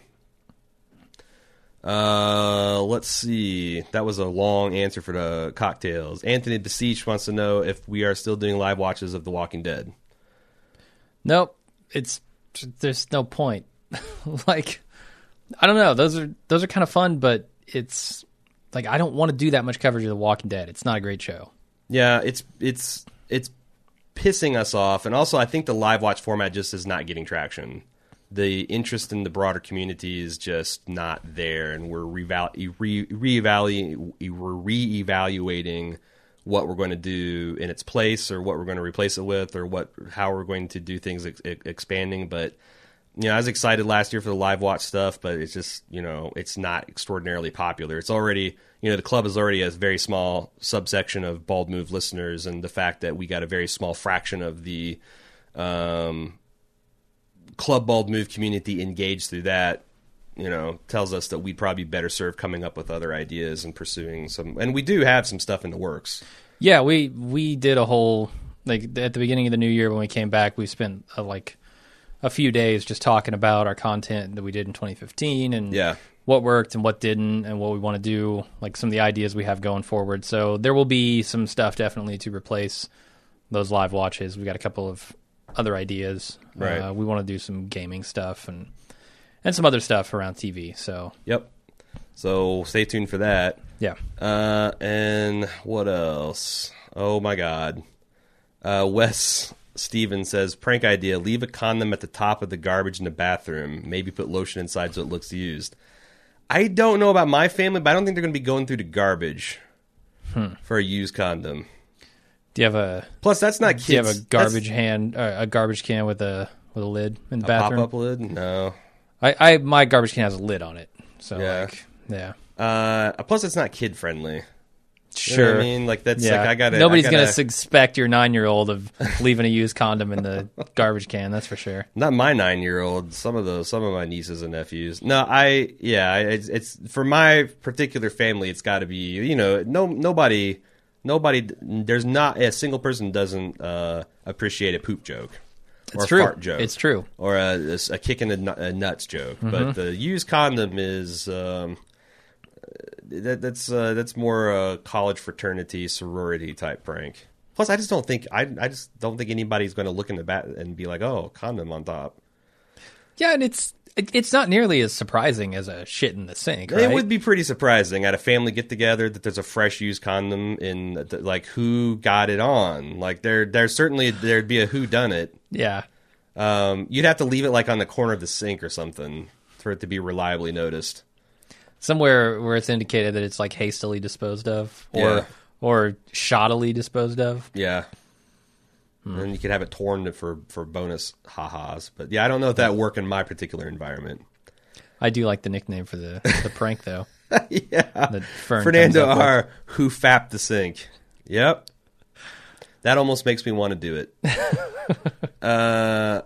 Let's see. That was a long answer for the cocktails. Anthony Beseech wants to know if we are still doing live watches of The Walking Dead. Nope. There's no point. Like, I don't know. Those are kind of fun, but it's like I don't want to do that much coverage of The Walking Dead. It's not a great show. Yeah, it's pissing us off, and also I think the live watch format just is not getting traction. The interest in the broader community is just not there, and we're reevaluating what we're going to do in its place, or what we're going to replace it with, or how we're going to do things expanding. But I was excited last year for the live watch stuff, but it's just it's not extraordinarily popular. It's already the club is already a very small subsection of Bald Move listeners, and the fact that we got a very small fraction of the Club Bald Move community engaged through that tells us that we'd probably be better served coming up with other ideas and pursuing some. And we do have some stuff in the works. Yeah, we did a whole, like, at the beginning of the new year when we came back, we spent a few days just talking about our content that we did in 2015 and what worked and what didn't and what we want to do, like some of the ideas we have going forward. So there will be some stuff definitely to replace those live watches. We got a couple of other ideas. Right. We want to do some gaming stuff and some other stuff around TV. So Yep. So stay tuned for that. Yeah. And what else? Oh my God. Wes Steven says, prank idea, leave a condom at the top of the garbage in the bathroom. Maybe put lotion inside so it looks used. I don't know about my family, but I don't think they're going to be going through the garbage for a used condom. Do you have a Plus that's not kids. Do you have a garbage can with a lid in the bathroom? A pop-up lid? No. My garbage can has a lid on it. So plus it's not kid friendly. Sure. You know what I mean? Like that's like nobody's gonna suspect your 9-year-old of leaving a used condom in the garbage can. That's for sure. Not my 9-year-old. Some of my nieces and nephews. No, it's for my particular family. It's got to be nobody. There's not a single person doesn't appreciate a poop joke. Or a fart joke. It's true. Or a kick in the nuts joke. Mm-hmm. But the used condom is that's more a college fraternity sorority type prank. Plus, I just don't think anybody's going to look in the bat and be like, "Oh, condom on top." Yeah, and it's not nearly as surprising as a shit in the sink. Right? It would be pretty surprising at a family get together that there's a fresh used condom in like who got it on. Like there's certainly there'd be a who done it. Yeah. You'd have to leave it like on the corner of the sink or something for it to be reliably noticed. Somewhere where it's indicated that it's like hastily disposed of or shoddily disposed of. Yeah. And you could have it torn for bonus ha-has. But yeah, I don't know if that work in my particular environment. I do like the nickname for the prank though. Yeah. Fernando R. Who fapped the sink. Yep. That almost makes me want to do it.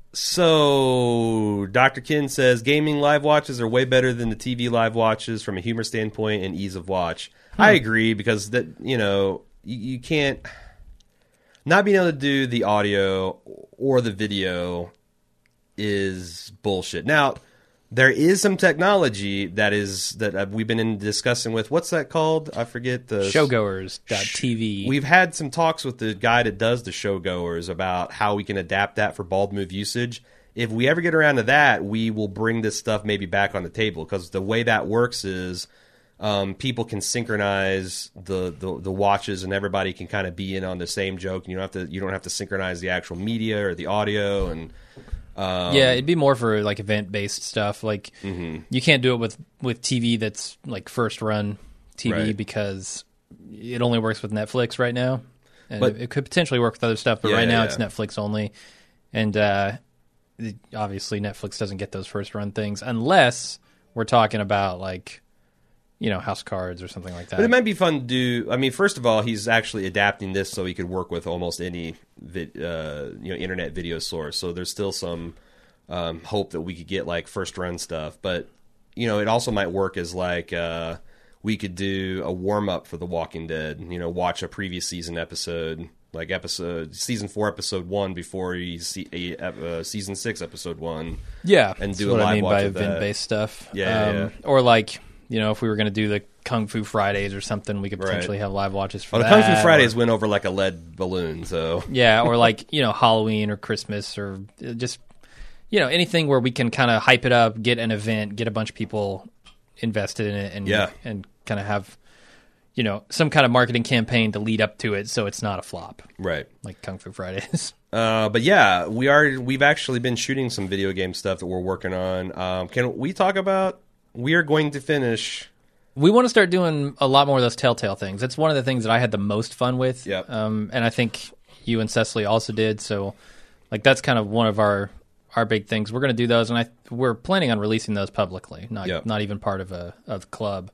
So, Dr. Kin says, gaming live watches are way better than the TV live watches from a humor standpoint and ease of watch. I agree, because that you can't... Not being able to do the audio or the video is bullshit. Now, there is some technology that we've been discussing with. What's that called? I forget. The Showgoers.tv. We've had some talks with the guy that does the Showgoers about how we can adapt that for bald move usage. If we ever get around to that, we will bring this stuff maybe back on the table, because the way that works is people can synchronize the watches, and everybody can kind of be in on the same joke. And you don't have to synchronize the actual media or the audio and. It'd be more for like event-based stuff. Like you can't do it with TV that's like first run TV because it only works with Netflix right now, and it could potentially work with other stuff. But right now it's Netflix only, and obviously Netflix doesn't get those first run things unless we're talking about like House Cards or something like that. But it might be fun to do. I mean, first of all, he's actually adapting this so he could work with almost any internet video source. So there's still some hope that we could get like first run stuff. But it also might work as like we could do a warm up for The Walking Dead. Watch a previous season episode, like season 4 episode 1 before you see season 6 episode 1. Yeah, and do that's a what live I mean watch by of that. event-based stuff. Yeah. Or like. If we were going to do the Kung Fu Fridays or something, we could potentially have live watches for that. The Kung Fu Fridays went over like a lead balloon, so... Yeah, or like, Halloween or Christmas or just, anything where we can kind of hype it up, get an event, get a bunch of people invested in it, and kind of have, some kind of marketing campaign to lead up to it so it's not a flop. Right. Like Kung Fu Fridays. But yeah, we've actually been shooting some video game stuff that we're working on. Can we talk about... We are going to finish... We want to start doing a lot more of those Telltale things. That's one of the things that I had the most fun with. Yep. And I think you and Cecily also did. So, like, that's kind of one of our big things. We're going to do those, and we're planning on releasing those publicly, not even part of the club.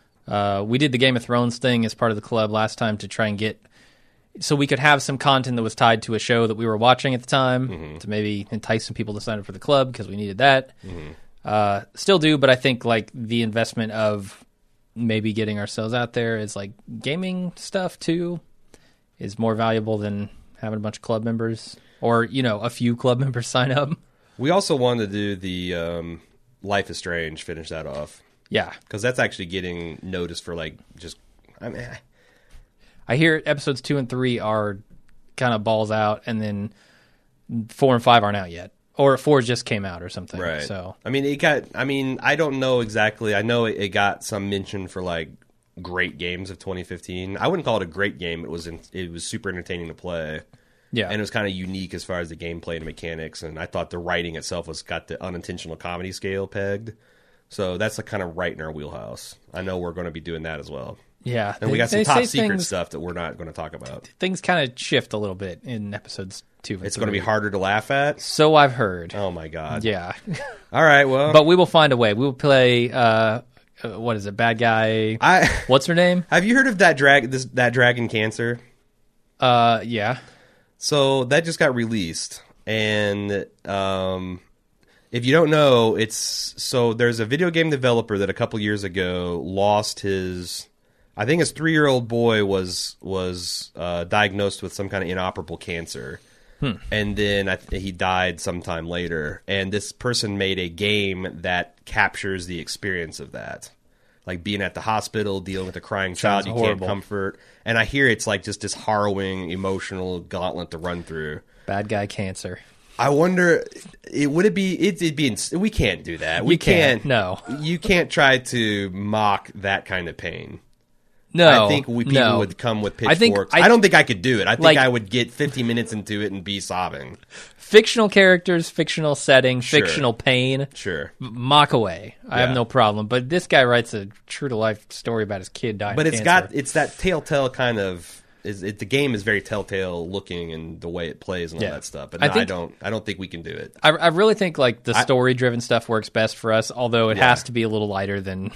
We did the Game of Thrones thing as part of the club last time to try and get... So we could have some content that was tied to a show that we were watching at the time to maybe entice some people to sign up for the club, because we needed that. Still do, but I think like the investment of maybe getting ourselves out there is like gaming stuff too is more valuable than having a bunch of club members or, a few club members sign up. We also wanted to do the Life is Strange, finish that off. Yeah. Because that's actually getting noticed for I hear episodes 2 and 3 are kind of balls out, and then 4 and 5 aren't out yet. Or 4 just came out or something. Right. So I don't know exactly. I know it got some mention for like great games of 2015. I wouldn't call it a great game. It was super entertaining to play. Yeah. And it was kind of unique as far as the gameplay and mechanics, and I thought the writing itself got the unintentional comedy scale pegged. So that's kind of right in our wheelhouse. I know we're going to be doing that as well. Yeah. And we got some top secret stuff that we're not going to talk about. Things kind of shift a little bit in episodes 2 and 3. It's going to be harder to laugh at? So I've heard. Oh, my God. Yeah. All right, well. But we will find a way. We will play, what is it, bad guy? What's her name? Have you heard of that Dragon Cancer? Yeah. So that just got released. And if you don't know, there's a video game developer that a couple years ago lost his 3-year-old boy was diagnosed with some kind of inoperable cancer. And then he died sometime later. And this person made a game that captures the experience of that. Like being at the hospital, dealing with a crying child you can't comfort. And I hear it's like just this harrowing, emotional gauntlet to run through. Bad guy cancer. I wonder, we can't do that. We can't. No. You can't try to mock that kind of pain. No. I think people would come with pitchforks. I don't think I could do it. I think I would get 50 minutes into it and be sobbing. Fictional characters, fictional setting, Sure. fictional pain. Sure. Mock away. I have no problem. But this guy writes a true-to-life story about his kid dying But of it's cancer. it's that telltale kind of... the game is very telltale looking and the way it plays and all that stuff. But I don't think we can do it. I really think like the story-driven stuff works best for us, although it has to be a little lighter than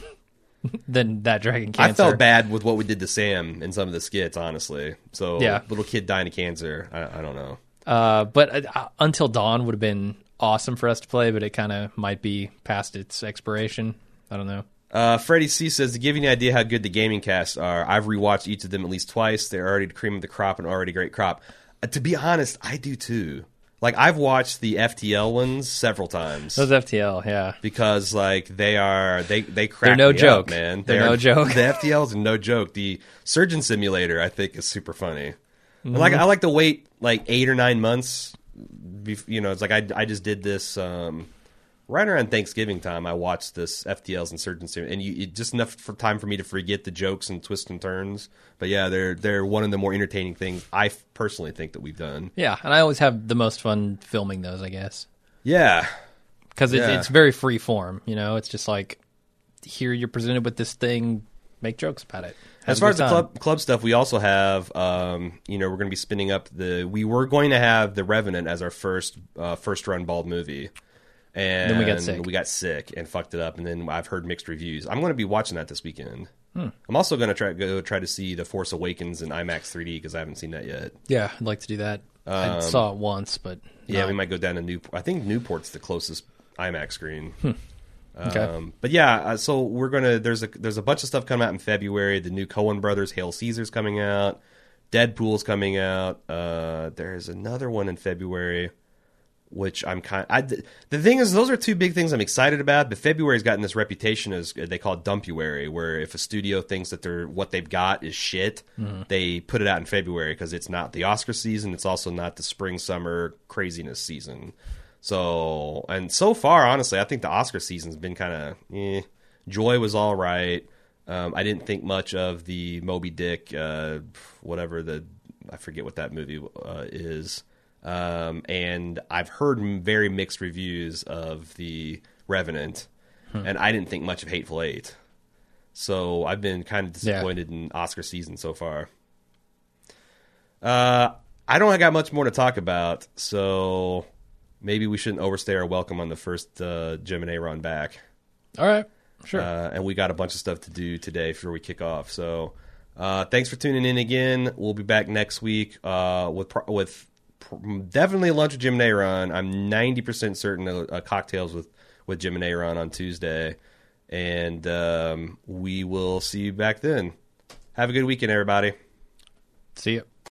that Dragon Cancer. I felt bad with what we did to Sam in some of the skits, honestly. So little kid dying of cancer, I don't know. But Until Dawn would have been awesome for us to play, but it kind of might be past its expiration. I don't know. Freddie C says, to give you an idea how good the gaming casts are, I've rewatched each of them at least twice. They're already the cream of the crop and already great crop. To be honest, I do too. Like, I've watched the FTL ones several times. Those FTL, yeah. Because, like, they crack They're no me joke. up, man. They're no joke. The FTLs are no joke. The Surgeon Simulator, I think, is super funny. Mm-hmm. I like to wait, like, 8 or 9 months. It's like I just did this... right around Thanksgiving time, I watched this FTLs and Surgeon Simulator, and just enough time for me to forget the jokes and twists and turns. But yeah, they're one of the more entertaining things I personally think that we've done. Yeah, and I always have the most fun filming those, I guess. Yeah, because it's very free form. It's just like here you're presented with this thing, make jokes about it. As far as the club stuff, we also have, we're going to be spinning up we were going to have The Revenant as our first run bald movie. And then we got sick and fucked it up, and then I've heard mixed reviews. I'm going to be watching that this weekend. I'm also going to try to see The Force Awakens in IMAX 3D because I haven't seen that yet. Yeah, I'd like to do that. I saw it once, but yeah, we might go down to Newport. I think Newport's the closest IMAX screen. Okay. But yeah, so we're gonna. There's a bunch of stuff coming out in February. The new Coen Brothers Hail Caesar's coming out. Deadpool's coming out. There's another one in February. Which I'm the thing is, those are two big things I'm excited about. But February's gotten this reputation as they call it Dumpuary, where if a studio thinks that what they've got is shit, they put it out in February because it's not the Oscar season. It's also not the spring summer craziness season. So far, honestly, I think the Oscar season's been kind of Joy was all right. I didn't think much of the Moby Dick, I forget what that movie is. And I've heard very mixed reviews of The Revenant, and I didn't think much of Hateful Eight. So I've been kind of disappointed in Oscar season so far. I don't got much more to talk about, so maybe we shouldn't overstay our welcome on the first Jim and Aaron back. All right, sure. And we got a bunch of stuff to do today before we kick off. So thanks for tuning in again. We'll be back next week with definitely a lunch with Jim and Aaron. I'm 90% certain cocktails with Jim and Aaron on Tuesday. And we will see you back then. Have a good weekend, everybody. See you.